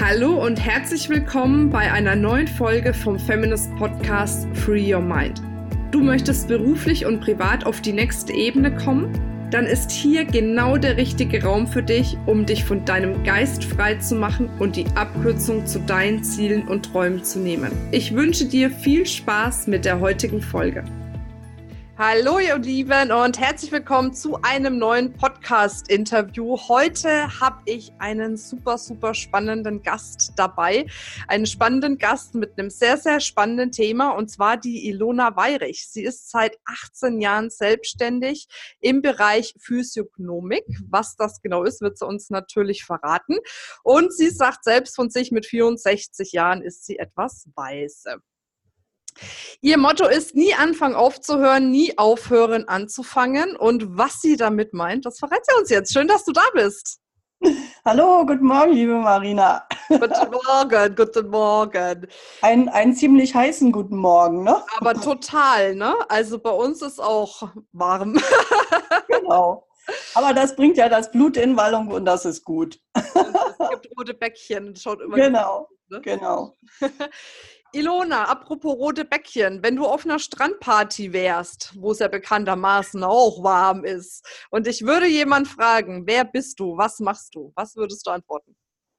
Hallo und herzlich willkommen bei einer neuen Folge vom Feminist Podcast Free Your Mind. Du möchtest beruflich und privat auf die nächste Ebene kommen? Dann ist hier genau der richtige Raum für dich, um dich von deinem Geist frei zu machen und die Abkürzung zu deinen Zielen und Träumen zu nehmen. Ich wünsche dir viel Spaß mit der heutigen Folge. Hallo ihr Lieben und herzlich willkommen zu einem neuen Podcast-Interview. Heute habe ich einen super spannenden Gast dabei. Einen spannenden Gast mit einem sehr spannenden Thema, und zwar die Ilona Weyrich. Sie ist seit 18 Jahren selbstständig im Bereich Physiognomik. Was das genau ist, wird sie uns natürlich verraten. Und sie sagt selbst von sich, mit 64 Jahren ist sie etwas weise. Ihr Motto ist, nie anfangen aufzuhören, nie aufhören anzufangen. Und was sie damit meint, das verrät sie uns jetzt. Schön, dass du da bist. Hallo, guten Morgen, liebe Marina. Guten Morgen. Einen ziemlich heißen guten Morgen, ne? Aber total, ne? Also bei uns ist auch warm. Genau. Aber das bringt ja das Blut in Wallung und das ist gut. Es gibt rote Bäckchen. Schaut immer Genau, gut, ne? genau. Ilona, apropos rote Bäckchen, wenn du auf einer Strandparty wärst, wo es ja bekanntermaßen auch warm ist, und ich würde jemand fragen, wer bist du, was machst du, was würdest du antworten?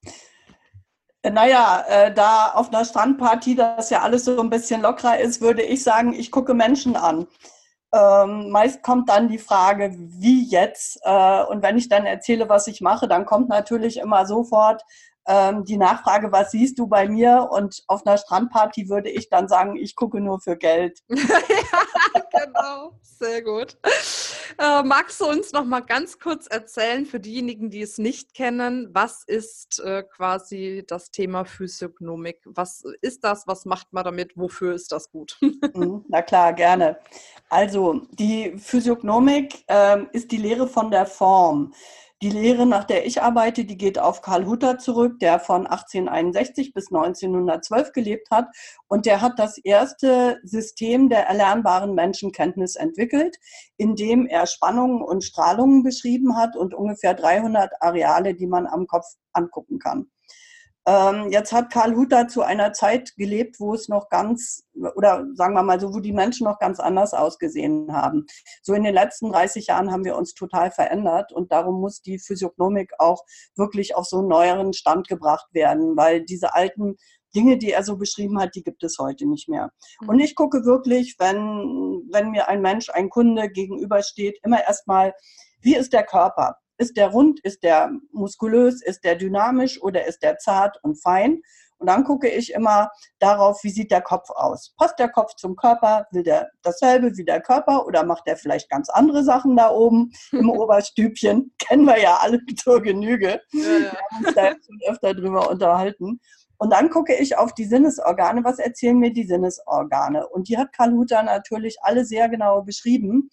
Naja, da auf einer Strandparty das ja alles so ein bisschen lockerer ist, würde ich sagen, ich gucke Menschen an. Meist kommt dann die Frage, wie jetzt? Und wenn ich dann erzähle, was ich mache, dann kommt natürlich immer sofort die Nachfrage, was siehst du bei mir? Und auf einer Strandparty würde ich dann sagen, ich gucke nur für Geld. Ja, genau, sehr gut. Magst du uns noch mal ganz kurz erzählen, für diejenigen, die es nicht kennen, was ist quasi das Thema Physiognomik? Was ist das? Was macht man damit? Wofür ist das gut? Na klar, gerne. Also die Physiognomik ist die Lehre von der Form. Die Lehre, nach der ich arbeite, die geht auf Karl Hutter zurück, der von 1861 bis 1912 gelebt hat. Und der hat das erste System der erlernbaren Menschenkenntnis entwickelt, in dem er Spannungen und Strahlungen beschrieben hat und ungefähr 300 Areale, die man am Kopf angucken kann. Jetzt hat Karl Hutter zu einer Zeit gelebt, wo es noch oder sagen wir mal so, wo die Menschen noch ganz anders ausgesehen haben. So in den letzten 30 Jahren haben wir uns total verändert und darum muss die Physiognomik auch wirklich auf so einen neueren Stand gebracht werden, weil diese alten Dinge, die er so beschrieben hat, die gibt es heute nicht mehr. Und ich gucke wirklich, wenn mir ein Mensch, ein Kunde gegenübersteht, immer erstmal, wie ist der Körper? Ist der rund, ist der muskulös, ist der dynamisch oder ist der zart und fein? Und dann gucke ich immer darauf, wie sieht der Kopf aus? Passt der Kopf zum Körper? Will der dasselbe wie der Körper oder macht der vielleicht ganz andere Sachen da oben im Oberstübchen? Kennen wir ja alle zur Genüge. Ja. Wir haben uns da jetzt schon öfter drüber unterhalten. Und dann gucke ich auf die Sinnesorgane. Was erzählen mir die Sinnesorgane? Und die hat Karl Hutter natürlich alle sehr genau beschrieben.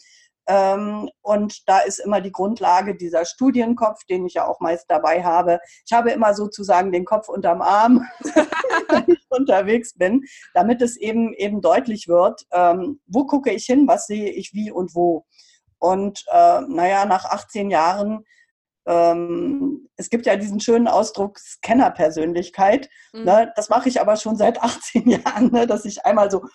Und da ist immer die Grundlage dieser Studienkopf, den ich ja auch meist dabei habe. Ich habe immer sozusagen den Kopf unterm Arm, wenn ich unterwegs bin, damit es eben deutlich wird, wo gucke ich hin, was sehe ich wie und wo. Und nach 18 Jahren, es gibt ja diesen schönen Ausdruck Scanner-Persönlichkeit. Ne? Das mache ich aber schon seit 18 Jahren, ne? Dass ich einmal so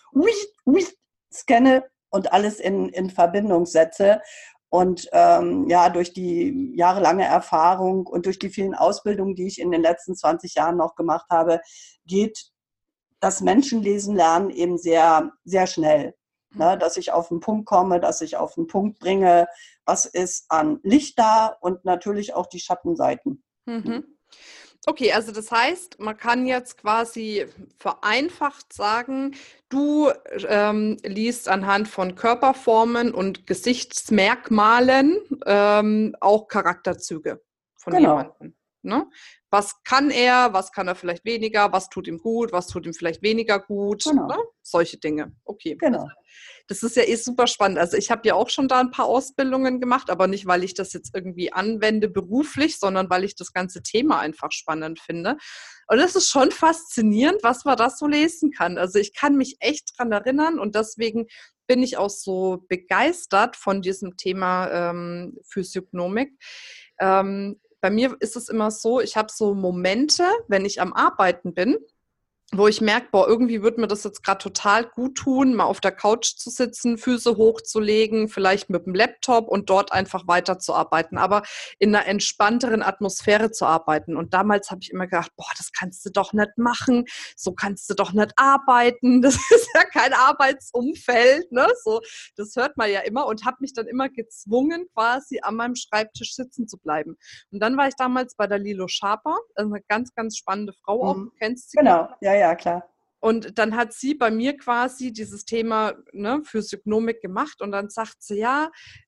scanne und alles in Verbindung setze. Und durch die jahrelange Erfahrung und durch die vielen Ausbildungen, die ich in den letzten 20 Jahren noch gemacht habe, geht das Menschenlesen lernen eben sehr, sehr schnell. Ne? Dass ich auf den Punkt komme, dass ich auf den Punkt bringe, was ist an Licht da und natürlich auch die Schattenseiten. Mhm. Okay, also das heißt, man kann jetzt quasi vereinfacht sagen, du liest anhand von Körperformen und Gesichtsmerkmalen auch Charakterzüge von jemandem. Ne? Was kann er vielleicht weniger, was tut ihm gut, was tut ihm vielleicht weniger gut, ne? Solche Dinge. Okay. Genau. Das ist ja super spannend. Also ich habe ja auch schon da ein paar Ausbildungen gemacht, aber nicht, weil ich das jetzt irgendwie anwende beruflich, sondern weil ich das ganze Thema einfach spannend finde. Und es ist schon faszinierend, was man da so lesen kann. Also ich kann mich echt dran erinnern und deswegen bin ich auch so begeistert von diesem Thema Physiognomik. bei mir ist es immer so, ich habe so Momente, wenn ich am Arbeiten bin, wo ich merke, boah, irgendwie würde mir das jetzt gerade total gut tun, mal auf der Couch zu sitzen, Füße hochzulegen, vielleicht mit dem Laptop und dort einfach weiterzuarbeiten, aber in einer entspannteren Atmosphäre zu arbeiten. Und damals habe ich immer gedacht, boah, das kannst du doch nicht machen, so kannst du doch nicht arbeiten, das ist ja kein Arbeitsumfeld, ne? So, das hört man ja immer und habe mich dann immer gezwungen, quasi an meinem Schreibtisch sitzen zu bleiben. Und dann war ich damals bei der Lilo Schaper, eine ganz, ganz spannende Frau auch, du kennst sie. Genau, ja, klar. Und dann hat sie bei mir quasi dieses Thema, ne, Physiognomik gemacht und dann sagt sie, ja,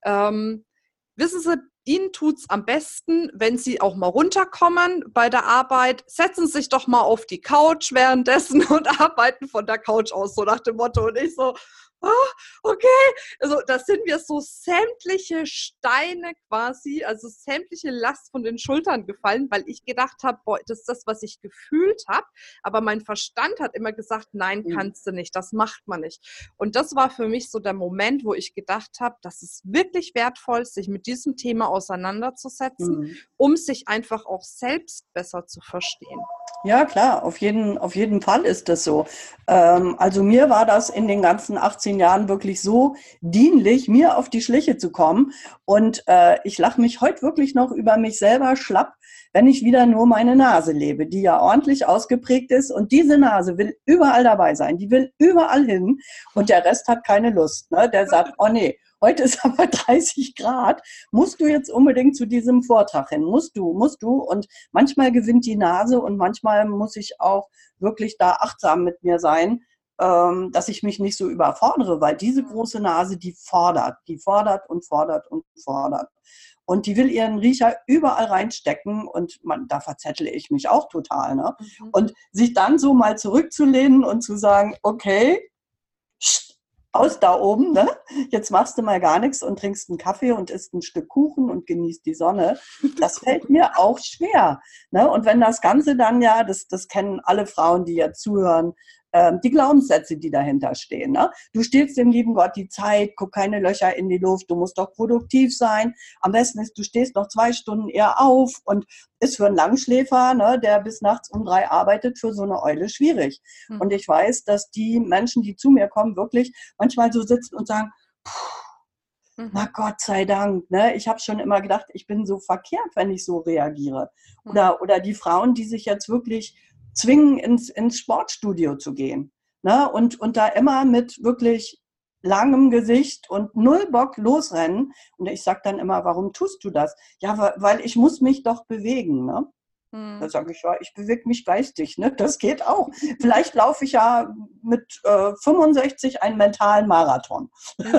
wissen Sie, Ihnen tut es am besten, wenn Sie auch mal runterkommen bei der Arbeit, setzen Sie sich doch mal auf die Couch währenddessen und arbeiten von der Couch aus, so nach dem Motto. Und ich so, okay, also da sind mir so sämtliche Steine quasi, also sämtliche Last von den Schultern gefallen, weil ich gedacht habe, boah, das ist das, was ich gefühlt habe, aber mein Verstand hat immer gesagt, nein, kannst du nicht, das macht man nicht. Und das war für mich so der Moment, wo ich gedacht habe, das ist wirklich wertvoll, sich mit diesem Thema auseinanderzusetzen, um sich einfach auch selbst besser zu verstehen. Ja, klar, auf jeden Fall ist das so. Also mir war das in den ganzen 18 Jahren wirklich so dienlich, mir auf die Schliche zu kommen. Und ich lache mich heute wirklich noch über mich selber schlapp, wenn ich wieder nur meine Nase lebe, die ja ordentlich ausgeprägt ist. Und diese Nase will überall dabei sein, die will überall hin. Und der Rest hat keine Lust. Ne? Der sagt, oh nee, heute ist aber 30 Grad, musst du jetzt unbedingt zu diesem Vortrag hin, musst du. Und manchmal gewinnt die Nase und manchmal muss ich auch wirklich da achtsam mit mir sein, dass ich mich nicht so überfordere, weil diese große Nase, die fordert und fordert und fordert. Und die will ihren Riecher überall reinstecken und da verzettle ich mich auch total. Ne? Und sich dann so mal zurückzulehnen und zu sagen, okay, aus da oben, ne? Jetzt machst du mal gar nichts und trinkst einen Kaffee und isst ein Stück Kuchen und genießt die Sonne. Das fällt mir auch schwer. Ne? Und wenn das Ganze dann ja, das kennen alle Frauen, die ja zuhören, die Glaubenssätze, die dahinter stehen. Ne? Du stehst dem lieben Gott die Zeit, guck keine Löcher in die Luft, du musst doch produktiv sein. Am besten ist, du stehst noch 2 Stunden eher auf und ist für einen Langschläfer, ne, der bis nachts um 3 arbeitet, für so eine Eule schwierig. Und ich weiß, dass die Menschen, die zu mir kommen, wirklich manchmal so sitzen und sagen, na Gott sei Dank, ne? Ich habe schon immer gedacht, ich bin so verkehrt, wenn ich so reagiere. Oder die Frauen, die sich jetzt wirklich zwingen, ins Sportstudio zu gehen. Ne? Und da immer mit wirklich langem Gesicht und null Bock losrennen. Und ich sage dann immer, warum tust du das? Ja, weil ich muss mich doch bewegen. Ne? Da sage ich, ja, ich bewege mich geistig. Ne? Das geht auch. Vielleicht laufe ich ja mit 65 einen mentalen Marathon.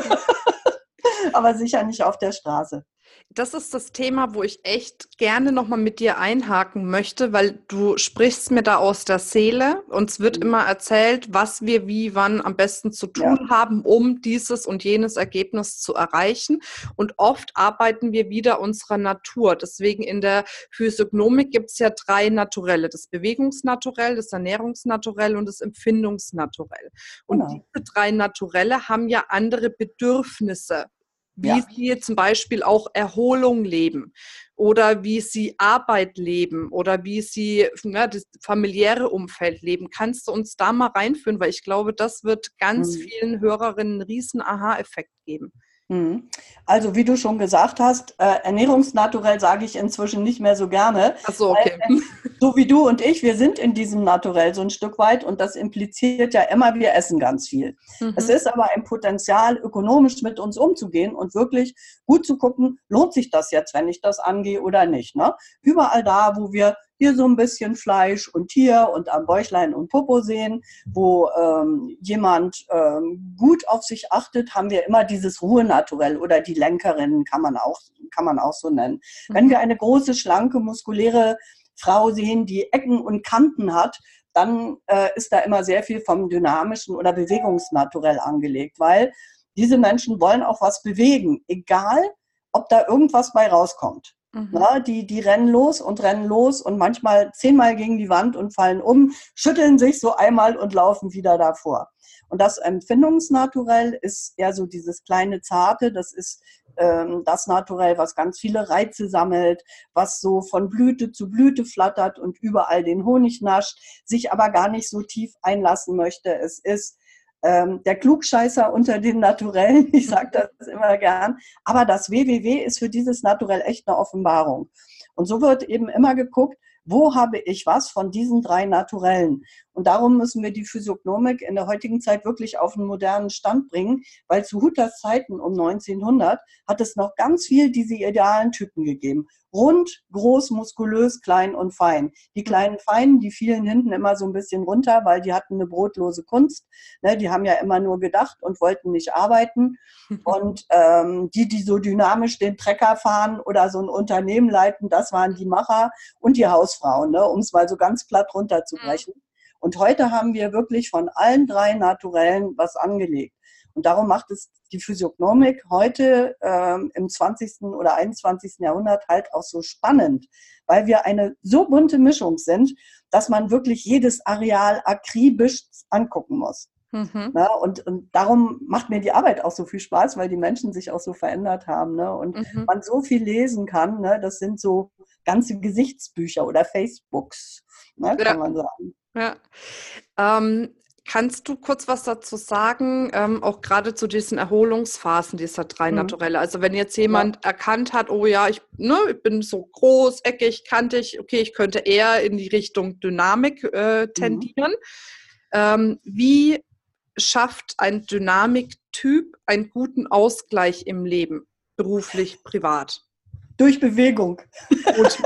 Aber sicher nicht auf der Straße. Das ist das Thema, wo ich echt gerne nochmal mit dir einhaken möchte, weil du sprichst mir da aus der Seele. Uns wird immer erzählt, was wir wie, wann am besten zu tun haben, um dieses und jenes Ergebnis zu erreichen. Und oft arbeiten wir wieder unserer Natur. Deswegen in der Physiognomik gibt es ja 3 Naturelle. Das Bewegungsnaturell, das Ernährungsnaturell und das Empfindungsnaturell. Und diese 3 Naturelle haben ja andere Bedürfnisse, wie sie zum Beispiel auch Erholung leben oder wie sie Arbeit leben oder wie sie das familiäre Umfeld leben. Kannst du uns da mal reinführen? Weil ich glaube, das wird ganz vielen Hörerinnen einen riesen Aha-Effekt geben. Also wie du schon gesagt hast, ernährungsnaturell sage ich inzwischen nicht mehr so gerne. Ach so, okay. Weil, so wie du und ich, wir sind in diesem Naturell so ein Stück weit und das impliziert ja immer, wir essen ganz viel. Es ist aber ein Potenzial, ökonomisch mit uns umzugehen und wirklich gut zu gucken, lohnt sich das jetzt, wenn ich das angehe oder nicht. Ne? Überall da, wo wir hier so ein bisschen Fleisch und hier und am Bäuchlein und Popo sehen, wo jemand gut auf sich achtet, haben wir immer dieses Ruhenaturell oder die Lenkerin kann man auch so nennen. Wenn wir eine große, schlanke, muskuläre Frau sehen, die Ecken und Kanten hat, dann ist da immer sehr viel vom dynamischen oder Bewegungsnaturell angelegt, weil diese Menschen wollen auch was bewegen, egal ob da irgendwas bei rauskommt. Na, die rennen los und manchmal 10-mal gegen die Wand und fallen um, schütteln sich so einmal und laufen wieder davor. Und das Empfindungsnaturell ist eher so dieses kleine Zarte, das ist das Naturell, was ganz viele Reize sammelt, was so von Blüte zu Blüte flattert und überall den Honig nascht, sich aber gar nicht so tief einlassen möchte. Es ist der Klugscheißer unter den Naturellen, ich sage das immer gern, aber das WWW ist für dieses Naturell echt eine Offenbarung. Und so wird eben immer geguckt, wo habe ich was von diesen 3 Naturellen? Und darum müssen wir die Physiognomik in der heutigen Zeit wirklich auf einen modernen Stand bringen, weil zu Hutters Zeiten um 1900 hat es noch ganz viel diese idealen Typen gegeben. Rund, groß, muskulös, klein und fein. Die kleinen Feinen, die fielen hinten immer so ein bisschen runter, weil die hatten eine brotlose Kunst. Ne, die haben ja immer nur gedacht und wollten nicht arbeiten. Und die so dynamisch den Trecker fahren oder so ein Unternehmen leiten, das waren die Macher und die Hausfrauen, ne, um es mal so ganz platt runterzubrechen. Und heute haben wir wirklich von allen 3 Naturellen was angelegt. Und darum macht es die Physiognomik heute im 20. oder 21. Jahrhundert halt auch so spannend, weil wir eine so bunte Mischung sind, dass man wirklich jedes Areal akribisch angucken muss. Na, und darum macht mir die Arbeit auch so viel Spaß, weil die Menschen sich auch so verändert haben, ne? Und man so viel lesen kann. Ne? Das sind so ganze Gesichtsbücher oder Facebooks, ne? Kann man sagen. Ja. Kannst du kurz was dazu sagen, auch gerade zu diesen Erholungsphasen dieser 3 Naturelle? Also wenn jetzt jemand erkannt hat, oh ja, ich bin so groß, eckig, kantig, okay, ich könnte eher in die Richtung Dynamik tendieren. Wie schafft ein Dynamiktyp einen guten Ausgleich im Leben, beruflich, privat? Durch Bewegung. Gut.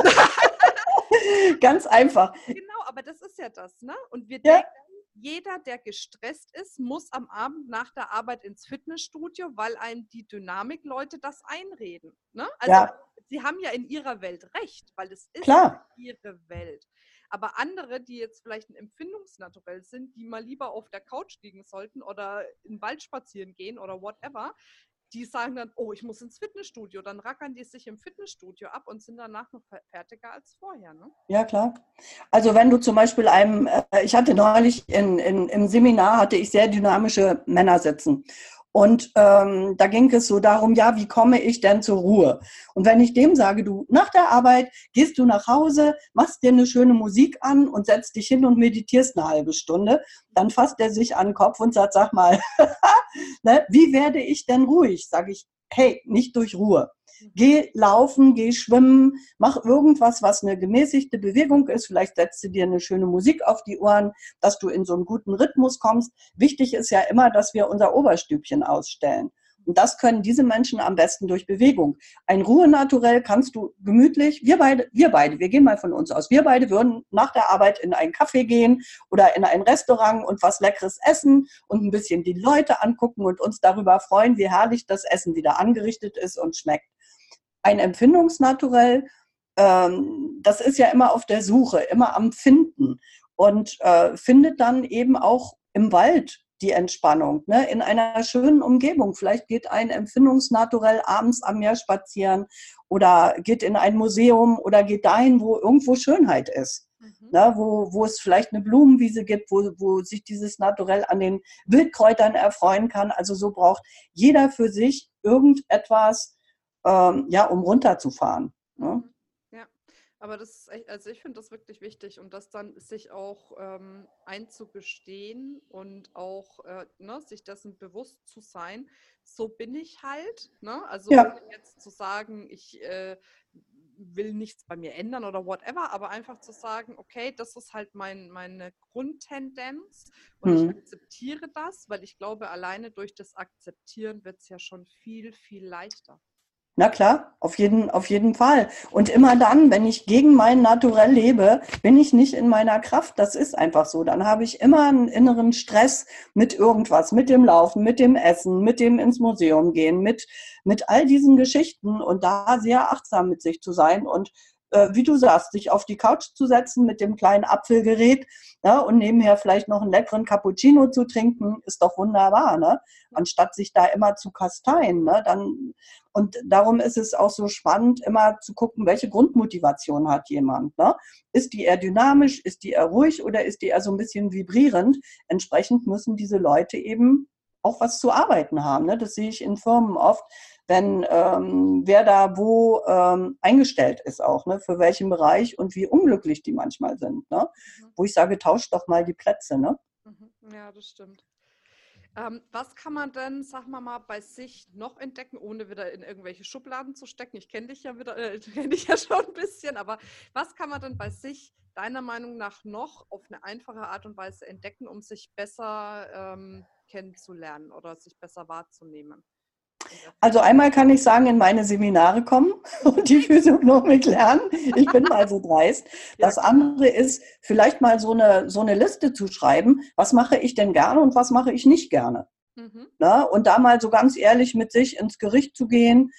Ganz einfach. Genau, aber das ist ja das, ne? Und wir denken, jeder, der gestresst ist, muss am Abend nach der Arbeit ins Fitnessstudio, weil einem die Dynamikleute das einreden. Ne? Also sie haben ja in ihrer Welt recht, weil es ist ihre Welt. Aber andere, die jetzt vielleicht ein Empfindungsnaturell sind, die mal lieber auf der Couch liegen sollten oder in den Wald spazieren gehen oder whatever, die sagen dann, oh, ich muss ins Fitnessstudio. Dann rackern die sich im Fitnessstudio ab und sind danach noch fertiger als vorher. Ne? Ja, klar. Also wenn du zum Beispiel ich hatte neulich im Seminar, hatte ich sehr dynamische Männer sitzen. Und da ging es so darum, ja, wie komme ich denn zur Ruhe? Und wenn ich dem sage, du, nach der Arbeit gehst du nach Hause, machst dir eine schöne Musik an und setzt dich hin und meditierst eine halbe Stunde, dann fasst er sich an den Kopf und sagt, sag mal, ne, wie werde ich denn ruhig? Sage ich, hey, nicht durch Ruhe. Geh laufen, geh schwimmen, mach irgendwas, was eine gemäßigte Bewegung ist. Vielleicht setzt du dir eine schöne Musik auf die Ohren, dass du in so einen guten Rhythmus kommst. Wichtig ist ja immer, dass wir unser Oberstübchen ausstellen. Und das können diese Menschen am besten durch Bewegung. Ein Ruhenaturell kannst du gemütlich, wir gehen mal von uns aus, wir beide würden nach der Arbeit in einen Café gehen oder in ein Restaurant und was Leckeres essen und ein bisschen die Leute angucken und uns darüber freuen, wie herrlich das Essen wieder angerichtet ist und schmeckt. Ein Empfindungsnaturell, das ist ja immer auf der Suche, immer am Finden und findet dann eben auch im Wald die Entspannung, ne? In einer schönen Umgebung. Vielleicht geht ein Empfindungsnaturell abends am Meer spazieren oder geht in ein Museum oder geht dahin, wo irgendwo Schönheit ist. Ne? Wo es vielleicht eine Blumenwiese gibt, wo sich dieses Naturell an den Wildkräutern erfreuen kann. Also so braucht jeder für sich irgendetwas, um runterzufahren. Ne? Ja, aber das ist echt, also ich finde das wirklich wichtig und das dann sich auch einzugestehen und auch sich dessen bewusst zu sein, so bin ich halt, ne? Also jetzt zu sagen, ich will nichts bei mir ändern oder whatever, aber einfach zu sagen, okay, das ist halt meine Grundtendenz und ich akzeptiere das, weil ich glaube, alleine durch das Akzeptieren wird es ja schon viel, viel leichter. Na klar, auf jeden Fall. Und immer dann, wenn ich gegen mein Naturell lebe, bin ich nicht in meiner Kraft. Das ist einfach so. Dann habe ich immer einen inneren Stress mit irgendwas, mit dem Laufen, mit dem Essen, mit dem ins Museum gehen, mit all diesen Geschichten und da sehr achtsam mit sich zu sein und wie du sagst, sich auf die Couch zu setzen mit dem kleinen Apfelgerät, ne, und nebenher vielleicht noch einen leckeren Cappuccino zu trinken, ist doch wunderbar, ne? Anstatt sich da immer zu kasteien. Ne? Und darum ist es auch so spannend, immer zu gucken, welche Grundmotivation hat jemand. Ne? Ist die eher dynamisch, ist die eher ruhig oder ist die eher so ein bisschen vibrierend? Entsprechend müssen diese Leute eben auch was zu arbeiten haben. Ne? Das sehe ich in Firmen oft. wenn wer da wo eingestellt ist auch, ne, für welchen Bereich und wie unglücklich die manchmal sind. Ne? Wo ich sage, tauscht doch mal die Plätze. Ne? Ja, das stimmt. Was kann man denn, sag mal, bei sich noch entdecken, ohne wieder in irgendwelche Schubladen zu stecken? Ich kenne dich ja wieder, kenne dich ja schon ein bisschen, aber was kann man denn bei sich deiner Meinung nach noch auf eine einfache Art und Weise entdecken, um sich besser kennenzulernen oder sich besser wahrzunehmen? Also einmal kann ich sagen, in meine Seminare kommen und die Physiognomik lernen. Ich bin mal so dreist. Das andere ist, vielleicht mal so eine Liste zu schreiben, was mache ich denn gerne und was mache ich nicht gerne. Ne? Und da mal so ganz ehrlich mit sich ins Gericht zu gehen,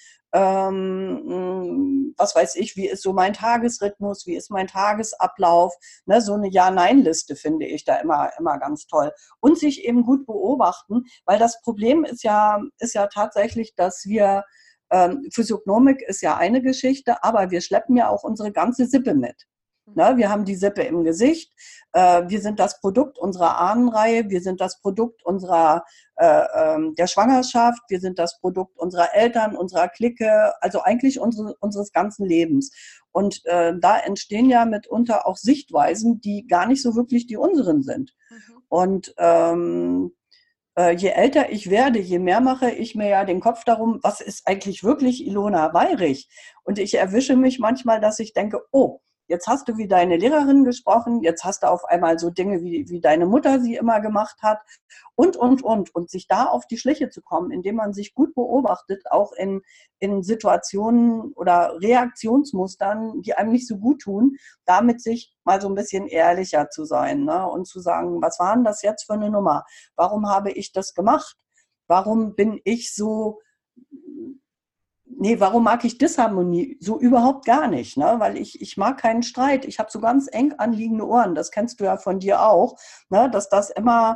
was weiß ich, wie ist so mein Tagesrhythmus, wie ist mein Tagesablauf, ne? So eine Ja-Nein-Liste finde ich da immer ganz toll. Und sich eben gut beobachten, weil das Problem ist ja tatsächlich, dass wir, Physiognomik ist ja eine Geschichte, aber wir schleppen ja auch unsere ganze Sippe mit. Ne? Wir haben die Sippe im Gesicht, wir sind das Produkt unserer Ahnenreihe, wir sind das Produkt unserer der Schwangerschaft, wir sind das Produkt unserer Eltern, unserer Clique, also eigentlich unseres ganzen Lebens. Und da entstehen ja mitunter auch Sichtweisen, die gar nicht so wirklich die unseren sind. Und je älter ich werde, je mehr mache ich mir ja den Kopf darum, was ist eigentlich wirklich Ilona Weyrich? Und ich erwische mich manchmal, dass ich denke, oh, jetzt hast du wie deine Lehrerin gesprochen, jetzt hast du auf einmal so Dinge, wie deine Mutter sie immer gemacht hat und. Und sich da auf die Schliche zu kommen, indem man sich gut beobachtet, auch in Situationen oder Reaktionsmustern, die einem nicht so gut tun, damit sich mal so ein bisschen ehrlicher zu sein, ne? Und zu sagen, was war denn das jetzt für eine Nummer? Warum habe ich das gemacht? Warum bin ich so... Nee, warum mag ich Disharmonie? So überhaupt gar nicht, ne? Weil ich mag keinen Streit. Ich habe so ganz eng anliegende Ohren. Das kennst du ja von dir auch, ne? Dass das immer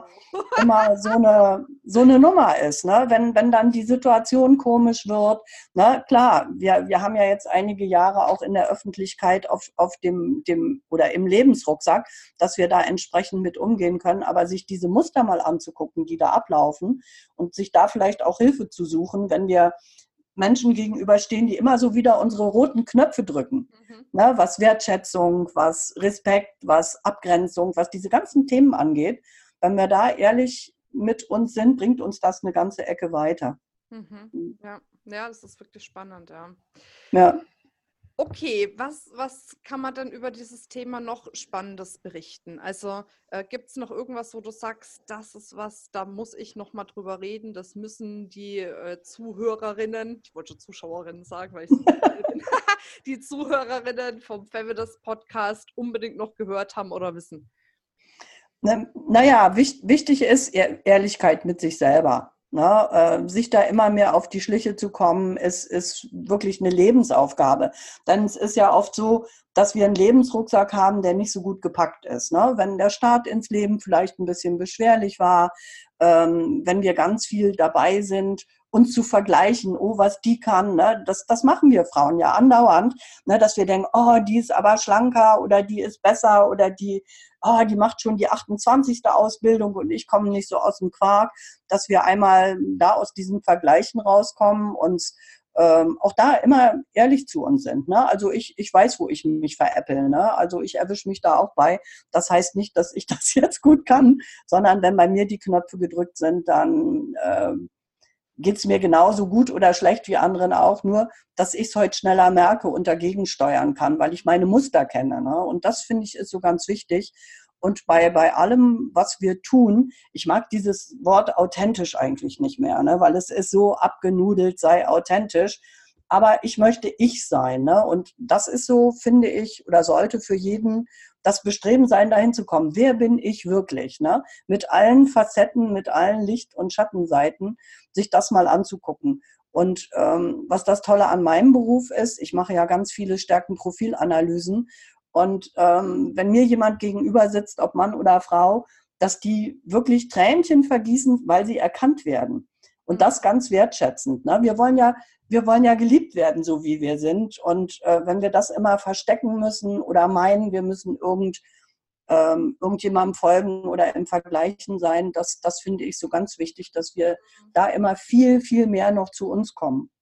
so eine Nummer ist, ne? Wenn dann die Situation komisch wird. Ne? Klar, wir haben ja jetzt einige Jahre auch in der Öffentlichkeit auf dem oder im Lebensrucksack, dass wir da entsprechend mit umgehen können. Aber sich diese Muster mal anzugucken, die da ablaufen und sich da vielleicht auch Hilfe zu suchen, wenn wir Menschen gegenüberstehen, die immer so wieder unsere roten Knöpfe drücken. Ne, was Wertschätzung, was Respekt, was Abgrenzung, was diese ganzen Themen angeht. Wenn wir da ehrlich mit uns sind, bringt uns das eine ganze Ecke weiter. Ja, das ist wirklich spannend, ja. Ja. Okay, was kann man denn über dieses Thema noch Spannendes berichten? Also gibt es noch irgendwas, wo du sagst, das ist was, da muss ich noch mal drüber reden, das müssen die Zuhörerinnen, ich wollte schon Zuschauerinnen sagen, weil ich so bin, die Zuhörerinnen vom Feminist Podcast unbedingt noch gehört haben oder wissen? Naja, wichtig ist Ehrlichkeit mit sich selber. Ne? Sich da immer mehr auf die Schliche zu kommen, ist wirklich eine Lebensaufgabe. Denn es ist ja oft so, dass wir einen Lebensrucksack haben, der nicht so gut gepackt ist. Ne? Wenn der Start ins Leben vielleicht ein bisschen beschwerlich war, wenn wir ganz viel dabei sind, uns zu vergleichen, oh, was die kann, ne? Das machen wir Frauen ja andauernd, ne? Dass wir denken, oh, die ist aber schlanker oder die ist besser oder die macht schon die 28. Ausbildung und ich komme nicht so aus dem Quark, dass wir einmal da aus diesen Vergleichen rauskommen und auch da immer ehrlich zu uns sind. Ne? Also ich weiß, wo ich mich veräpple. Ne? Also ich erwische mich da auch bei. Das heißt nicht, dass ich das jetzt gut kann, sondern wenn bei mir die Knöpfe gedrückt sind, dann geht es mir genauso gut oder schlecht wie anderen auch, nur dass ich es heute schneller merke und dagegen steuern kann, weil ich meine Muster kenne. Ne? Und das, finde ich, ist so ganz wichtig. Und bei allem, was wir tun, ich mag dieses Wort authentisch eigentlich nicht mehr, ne? Weil es ist so abgenudelt, sei authentisch. Aber ich möchte ich sein. Ne? Und das ist so, finde ich, oder sollte für jeden das Bestreben sein, dahin zu kommen. Wer bin ich wirklich? Ne? Mit allen Facetten, mit allen Licht- und Schattenseiten, sich das mal anzugucken. Und was das Tolle an meinem Beruf ist, ich mache ja ganz viele Stärkenprofilanalysen. Und wenn mir jemand gegenüber sitzt, ob Mann oder Frau, dass die wirklich Tränchen vergießen, weil sie erkannt werden. Und das ganz wertschätzend. Ne? Wir wollen ja geliebt werden, so wie wir sind. Und wenn wir das immer verstecken müssen oder meinen, wir müssen irgendjemandem folgen oder im Vergleichen sein, das finde ich so ganz wichtig, dass wir da immer viel, viel mehr noch zu uns kommen.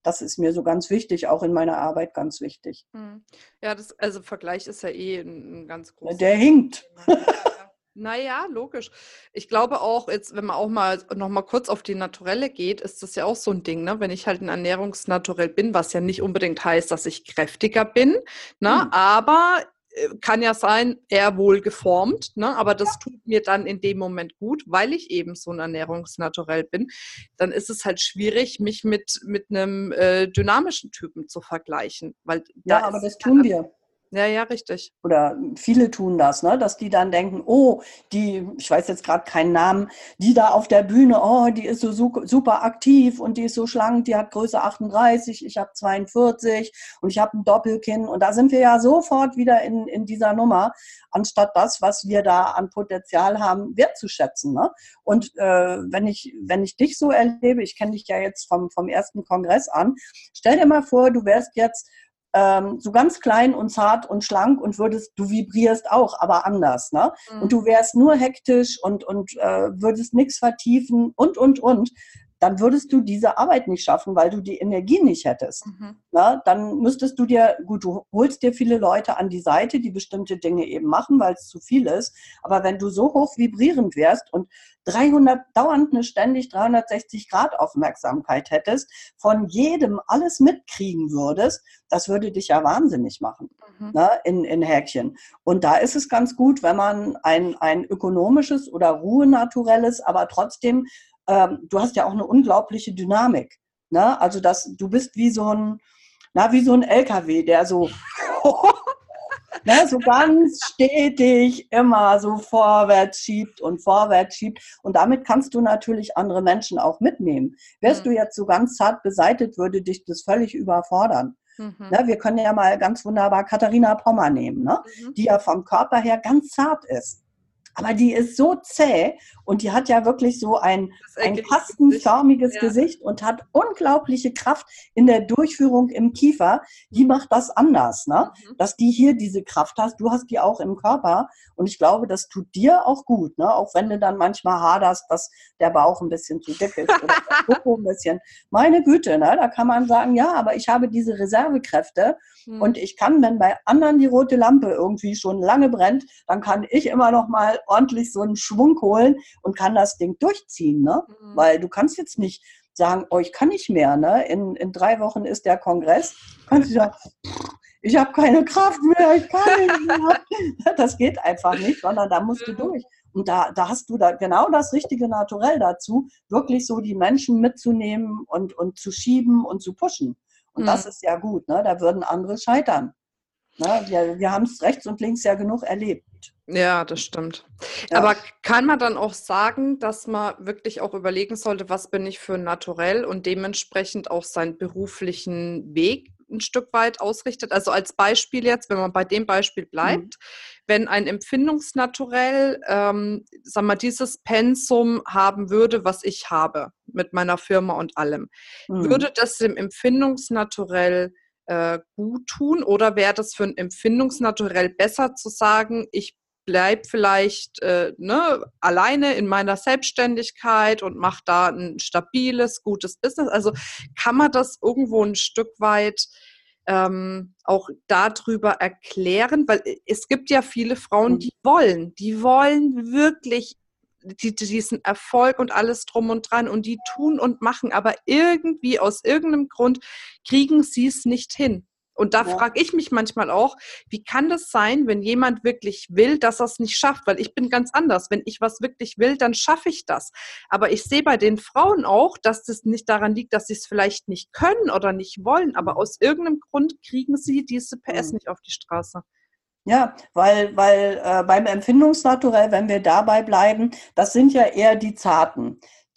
Das ist mir so ganz wichtig, auch in meiner Arbeit ganz wichtig. Ja, also Vergleich ist ja ein ganz großes Der hinkt. Thema. Naja, logisch. Ich glaube auch, jetzt, wenn man auch mal noch mal kurz auf die Naturelle geht, ist das ja auch so ein Ding, ne? Wenn ich halt ein Ernährungsnaturell bin, was ja nicht unbedingt heißt, dass ich kräftiger bin, ne? Aber kann ja sein, eher wohl geformt, ne? Aber das tut mir dann in dem Moment gut, weil ich eben so ein Ernährungsnaturell bin. Dann ist es halt schwierig, mich mit einem dynamischen Typen zu vergleichen, weil Ja, aber das tun wir. Ja, richtig. Oder viele tun das, ne? Dass die dann denken, oh, ich weiß jetzt gerade keinen Namen, die da auf der Bühne, oh, die ist so super aktiv und die ist so schlank, die hat Größe 38, ich habe 42 und ich habe ein Doppelkinn. Und da sind wir ja sofort wieder in dieser Nummer, anstatt das, was wir da an Potenzial haben, wertzuschätzen. Ne? Und wenn ich dich so erlebe, ich kenne dich ja jetzt vom ersten Kongress an, stell dir mal vor, du wärst jetzt so ganz klein und zart und schlank und du vibrierst auch, aber anders, ne? Und du wärst nur hektisch und würdest nichts vertiefen und. Dann würdest du diese Arbeit nicht schaffen, weil du die Energie nicht hättest. Na, dann müsstest du du holst dir viele Leute an die Seite, die bestimmte Dinge eben machen, weil es zu viel ist. Aber wenn du so hoch vibrierend wärst und dauernd eine ständig 360 Grad Aufmerksamkeit hättest, von jedem alles mitkriegen würdest, das würde dich ja wahnsinnig machen, ne, in Häkchen. Und da ist es ganz gut, wenn man ein ökonomisches oder ruhenaturelles, aber trotzdem du hast ja auch eine unglaubliche Dynamik. Ne? Also du bist wie so ein LKW, der so, ne, so ganz stetig immer so vorwärts schiebt. Und damit kannst du natürlich andere Menschen auch mitnehmen. Wärst du jetzt so ganz zart beseitigt, würde dich das völlig überfordern. Ne, wir können ja mal ganz wunderbar Katharina Pommer nehmen, ne? Die ja vom Körper her ganz zart ist. Aber die ist so zäh und die hat ja wirklich so ein kastenförmiges Gesicht und hat unglaubliche Kraft in der Durchführung im Kiefer. Die macht das anders, ne? Dass die hier diese Kraft hast. Du hast die auch im Körper und ich glaube, das tut dir auch gut, ne? Auch wenn du dann manchmal haderst, dass der Bauch ein bisschen zu dick ist oder der Popo ein bisschen. Meine Güte, ne? Da kann man sagen, ja, aber ich habe diese Reservekräfte und ich kann, wenn bei anderen die rote Lampe irgendwie schon lange brennt, dann kann ich immer noch mal ordentlich so einen Schwung holen und kann das Ding durchziehen, ne? Weil du kannst jetzt nicht sagen, oh, ich kann nicht mehr, ne? In 3 Wochen ist der Kongress. Kannst du sagen, ich habe keine Kraft mehr, ich kann nicht mehr. Das geht einfach nicht, sondern da musst du durch. Und da hast du da genau das richtige Naturell dazu, wirklich so die Menschen mitzunehmen und zu schieben und zu pushen. Und das ist ja gut, ne? Da würden andere scheitern. Ne? Wir haben es rechts und links ja genug erlebt. Ja, das stimmt. Ja. Aber kann man dann auch sagen, dass man wirklich auch überlegen sollte, was bin ich für ein Naturell und dementsprechend auch seinen beruflichen Weg ein Stück weit ausrichtet? Also als Beispiel jetzt, wenn man bei dem Beispiel bleibt, wenn ein Empfindungsnaturell, sagen wir, dieses Pensum haben würde, was ich habe mit meiner Firma und allem, würde das dem Empfindungsnaturell gut tun oder wäre das für ein Empfindungsnaturell besser zu sagen, ich bleibe vielleicht alleine in meiner Selbstständigkeit und mache da ein stabiles, gutes Business? Also kann man das irgendwo ein Stück weit auch darüber erklären? Weil es gibt ja viele Frauen, die wollen wirklich diesen Erfolg und alles drum und dran und die tun und machen, aber irgendwie aus irgendeinem Grund kriegen sie es nicht hin. Und da frage ich mich manchmal auch, wie kann das sein, wenn jemand wirklich will, dass er es nicht schafft? Weil ich bin ganz anders. Wenn ich was wirklich will, dann schaffe ich das. Aber ich sehe bei den Frauen auch, dass das nicht daran liegt, dass sie es vielleicht nicht können oder nicht wollen, aber aus irgendeinem Grund kriegen sie diese PS nicht auf die Straße. Ja, weil beim Empfindungsnaturell, wenn wir dabei bleiben, das sind ja eher die Zarten,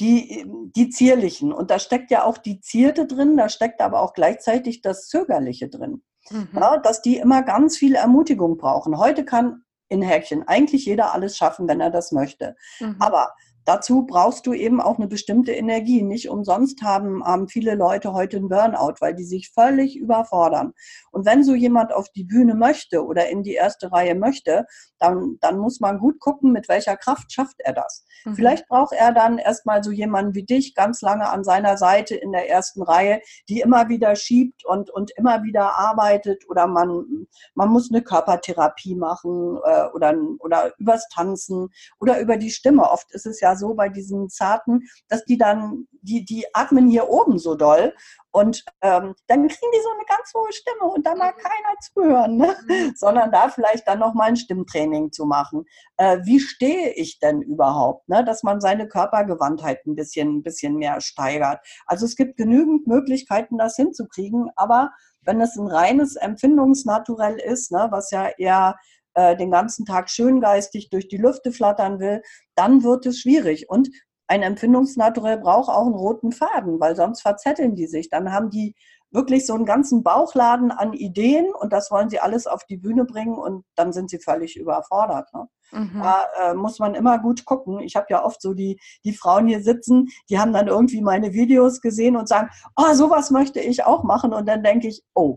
die Zierlichen. Und da steckt ja auch die Zierde drin, da steckt aber auch gleichzeitig das Zögerliche drin. Ja, dass die immer ganz viel Ermutigung brauchen. Heute kann in Häkchen eigentlich jeder alles schaffen, wenn er das möchte. Aber dazu brauchst du eben auch eine bestimmte Energie. Nicht umsonst haben viele Leute heute einen Burnout, weil die sich völlig überfordern. Und wenn so jemand auf die Bühne möchte oder in die erste Reihe möchte, dann muss man gut gucken, mit welcher Kraft schafft er das. Vielleicht braucht er dann erstmal so jemanden wie dich ganz lange an seiner Seite in der ersten Reihe, die immer wieder schiebt und immer wieder arbeitet, oder man muss eine Körpertherapie machen oder übers Tanzen oder über die Stimme. Oft ist es ja so bei diesen Zarten, dass die atmen hier oben so doll und dann kriegen die so eine ganz hohe Stimme und da mag keiner zuhören, ne? Sondern da vielleicht dann nochmal ein Stimmtraining zu machen. Wie stehe ich denn überhaupt, ne? Dass man seine Körpergewandtheit ein bisschen mehr steigert. Also es gibt genügend Möglichkeiten, das hinzukriegen, aber wenn es ein reines Empfindungsnaturell ist, ne, was ja eher den ganzen Tag schöngeistig durch die Lüfte flattern will, dann wird es schwierig. Und ein Empfindungsnaturell braucht auch einen roten Faden, weil sonst verzetteln die sich. Dann haben die wirklich so einen ganzen Bauchladen an Ideen und das wollen sie alles auf die Bühne bringen und dann sind sie völlig überfordert. Ne? Da muss man immer gut gucken. Ich habe ja oft so die Frauen hier sitzen, die haben dann irgendwie meine Videos gesehen und sagen, oh, sowas möchte ich auch machen. Und dann denke ich, oh,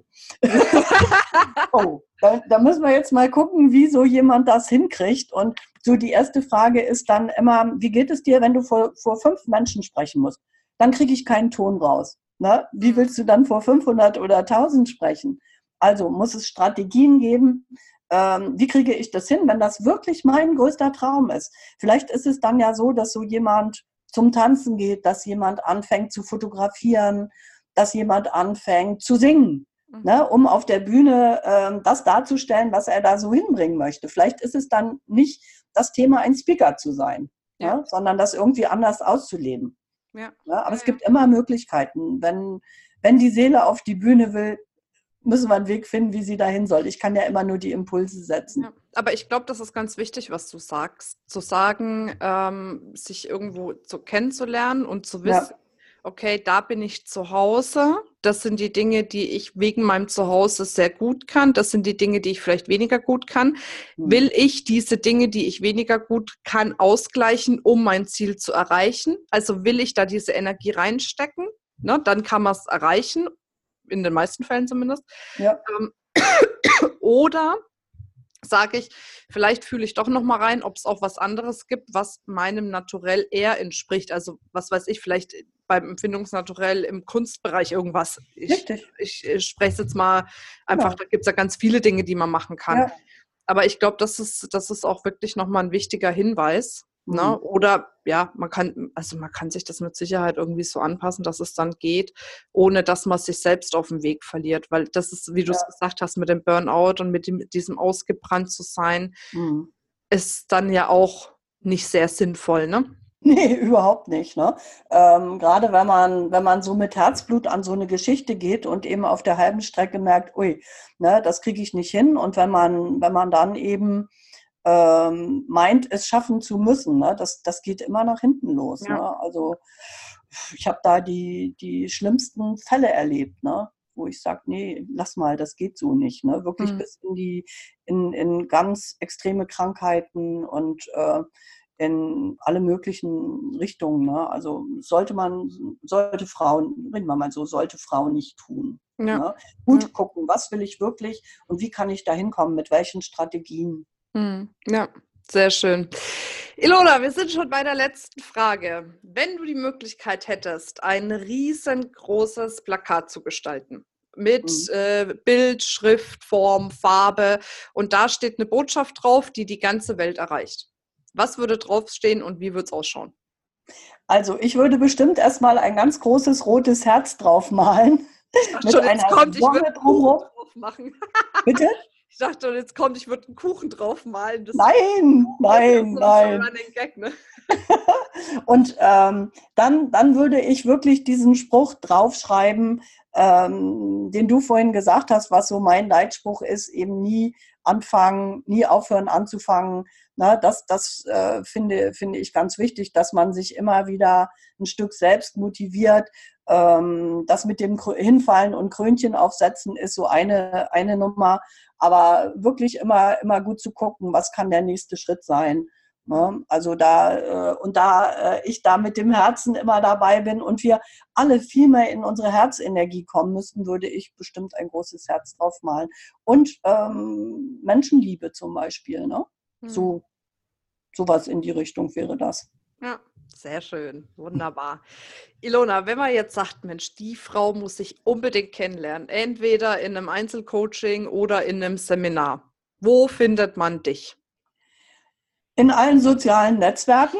oh, da müssen wir jetzt mal gucken, wie so jemand das hinkriegt. Und so die erste Frage ist dann immer, wie geht es dir, wenn du vor 5 Menschen sprechen musst? Dann kriege ich keinen Ton raus. Ne? Wie willst du dann vor 500 oder 1000 sprechen? Also muss es Strategien geben. Wie kriege ich das hin, wenn das wirklich mein größter Traum ist? Vielleicht ist es dann ja so, dass so jemand zum Tanzen geht, dass jemand anfängt zu fotografieren, dass jemand anfängt zu singen, ne, um auf der Bühne das darzustellen, was er da so hinbringen möchte. Vielleicht ist es dann nicht das Thema, ein Speaker zu sein, ne, sondern das irgendwie anders auszuleben. Ja. Ne, aber es gibt immer Möglichkeiten. Wenn die Seele auf die Bühne will, müssen wir einen Weg finden, wie sie dahin soll. Ich kann ja immer nur die Impulse setzen. Ja, aber ich glaube, das ist ganz wichtig, was du sagst. Zu sagen, sich irgendwo kennenzulernen und zu wissen, okay, da bin ich zu Hause. Das sind die Dinge, die ich wegen meinem Zuhause sehr gut kann. Das sind die Dinge, die ich vielleicht weniger gut kann. Will ich diese Dinge, die ich weniger gut kann, ausgleichen, um mein Ziel zu erreichen? Also will ich da diese Energie reinstecken? Ne, dann kann man es erreichen. In den meisten Fällen zumindest. Ja. Oder sage ich, vielleicht fühle ich doch noch mal rein, ob es auch was anderes gibt, was meinem Naturell eher entspricht. Also was weiß ich, vielleicht beim Empfindungsnaturell im Kunstbereich irgendwas. Ich spreche es jetzt mal einfach, da gibt es ja ganz viele Dinge, die man machen kann. Ja. Aber ich glaube, das ist auch wirklich noch mal ein wichtiger Hinweis. Ne? Oder ja, man kann sich das mit Sicherheit irgendwie so anpassen, dass es dann geht, ohne dass man sich selbst auf dem Weg verliert. Weil das ist, wie du es gesagt hast, mit dem Burnout und mit diesem ausgebrannt zu sein, ist dann ja auch nicht sehr sinnvoll, ne? Nee, überhaupt nicht. Ne? Gerade wenn man so mit Herzblut an so eine Geschichte geht und eben auf der halben Strecke merkt, ui, ne, das kriege ich nicht hin. Und wenn man dann eben meint, es schaffen zu müssen, ne? Das geht immer nach hinten los. Ja. Ne? Also ich habe da die schlimmsten Fälle erlebt, ne? Wo ich sage, nee, lass mal, das geht so nicht. Ne? Wirklich bis in ganz extreme Krankheiten und in alle möglichen Richtungen. Ne? Also sollte Frauen nicht tun. Ja. Ne? Gut gucken, was will ich wirklich und wie kann ich da hinkommen, mit welchen Strategien. Ja, sehr schön. Ilona, wir sind schon bei der letzten Frage. Wenn du die Möglichkeit hättest, ein riesengroßes Plakat zu gestalten, mit Bild, Schrift, Form, Farbe und da steht eine Botschaft drauf, die die ganze Welt erreicht. Was würde draufstehen und wie würde es ausschauen? Also ich würde bestimmt erstmal ein ganz großes rotes Herz draufmalen. Ich dachte schon, jetzt kommt, ich würde drauf machen. Bitte? Ich dachte, jetzt kommt, ich würde einen Kuchen draufmalen. Nein. Running Gag, ne? Und dann würde ich wirklich diesen Spruch draufschreiben, den du vorhin gesagt hast, was so mein Leitspruch ist, eben nie aufhören anzufangen. Na, das finde ich ganz wichtig, dass man sich immer wieder ein Stück selbst motiviert. Das mit dem Hinfallen und Krönchen aufsetzen ist so eine Nummer. Aber wirklich immer gut zu gucken, was kann der nächste Schritt sein. Ne? Also da ich da mit dem Herzen immer dabei bin und wir alle viel mehr in unsere Herzenergie kommen müssten, würde ich bestimmt ein großes Herz drauf malen. Und Menschenliebe zum Beispiel, ne? Sowas in die Richtung wäre das. Ja, sehr schön. Wunderbar. Ilona, wenn man jetzt sagt, Mensch, die Frau muss ich unbedingt kennenlernen, entweder in einem Einzelcoaching oder in einem Seminar, wo findet man dich? In allen sozialen Netzwerken.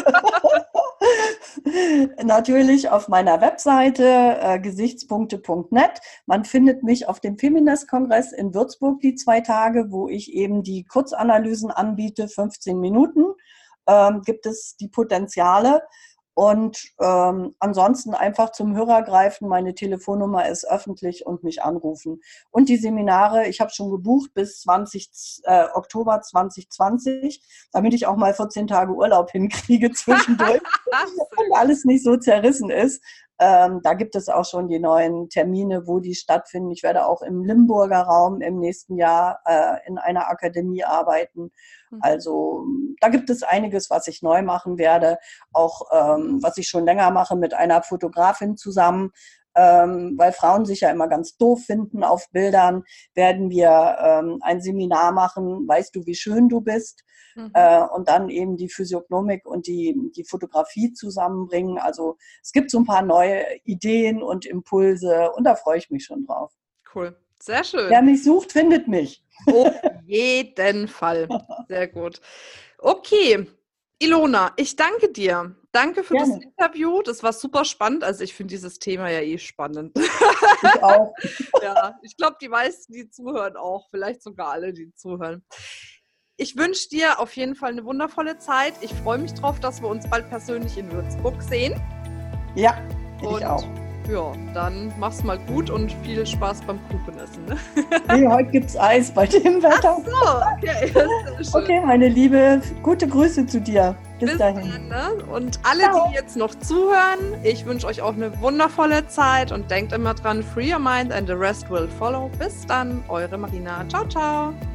Natürlich auf meiner Webseite gesichtspunkte.net. Man findet mich auf dem Feminist-Kongress in Würzburg die 2 Tage, wo ich eben die Kurzanalysen anbiete, 15 Minuten. Gibt es die Potenziale. Und ansonsten einfach zum Hörer greifen. Meine Telefonnummer ist öffentlich und mich anrufen. Und die Seminare, ich habe schon gebucht bis Oktober 2020, damit ich auch mal 14 Tage Urlaub hinkriege zwischendurch und alles nicht so zerrissen ist. Da gibt es auch schon die neuen Termine, wo die stattfinden. Ich werde auch im Limburger Raum im nächsten Jahr in einer Akademie arbeiten. Also da gibt es einiges, was ich neu machen werde. Auch was ich schon länger mache mit einer Fotografin zusammen. Weil Frauen sich ja immer ganz doof finden auf Bildern, werden wir ein Seminar machen, weißt du, wie schön du bist, und dann eben die Physiognomik und die Fotografie zusammenbringen. Also es gibt so ein paar neue Ideen und Impulse und da freue ich mich schon drauf. Cool, sehr schön. Wer mich sucht, findet mich. Auf jeden Fall. Sehr gut. Okay, Ilona, ich danke dir. Danke für das Interview. Das war super spannend. Also ich finde dieses Thema ja eh spannend. Ich auch. Ja, ich glaube, die meisten, die zuhören auch. Vielleicht sogar alle, die zuhören. Ich wünsche dir auf jeden Fall eine wundervolle Zeit. Ich freue mich drauf, dass wir uns bald persönlich in Würzburg sehen. Ja, ich auch. Ja, dann mach's mal gut und viel Spaß beim Kuchenessen. Ne? Nee, heute gibt's Eis bei dem Wetter. Ach so, okay. Das ist schön. Okay, meine Liebe, gute Grüße zu dir. Bis dahin. Dann, ne? Und alle, die jetzt noch zuhören, ich wünsche euch auch eine wundervolle Zeit und denkt immer dran, free your mind and the rest will follow. Bis dann, eure Marina. Ciao, ciao.